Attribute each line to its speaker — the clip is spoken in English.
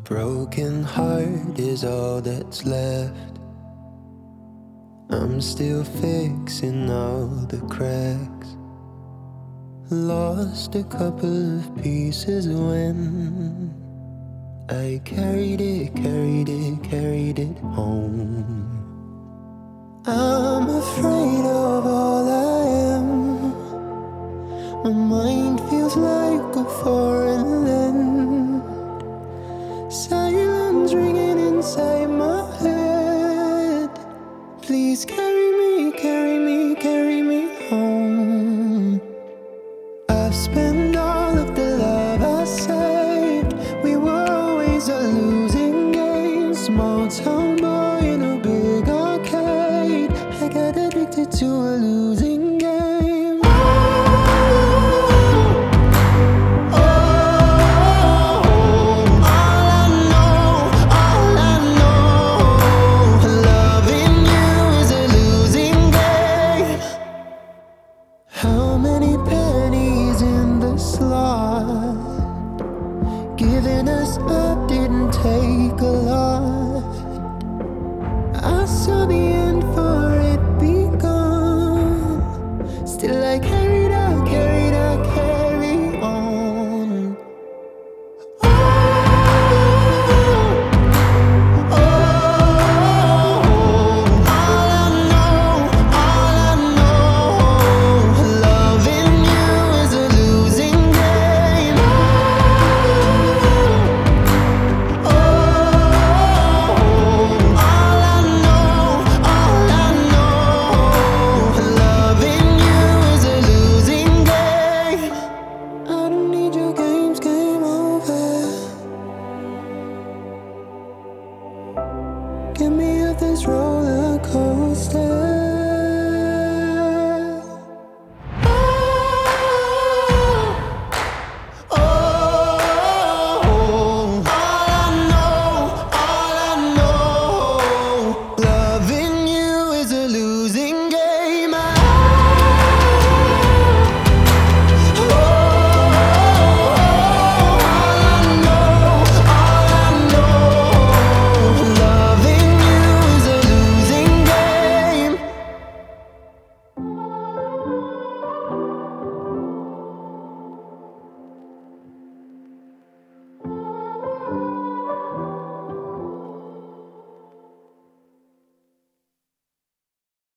Speaker 1: Broken heart is all that's left. I'm still fixing all the cracks. Lost a couple of pieces when I carried it home. I'm afraid of all I am. My mind feels like a foreign land. Silence ringing inside my head. Please carry me home. I've spent all of the love I saved. We were always a losing game. Small town boy in a big arcade. I got addicted to a losing game. How many pennies in the slot? Giving us up didn't take a lot. I saw the end for it begun. Still I carry on. Get me off this roller coaster.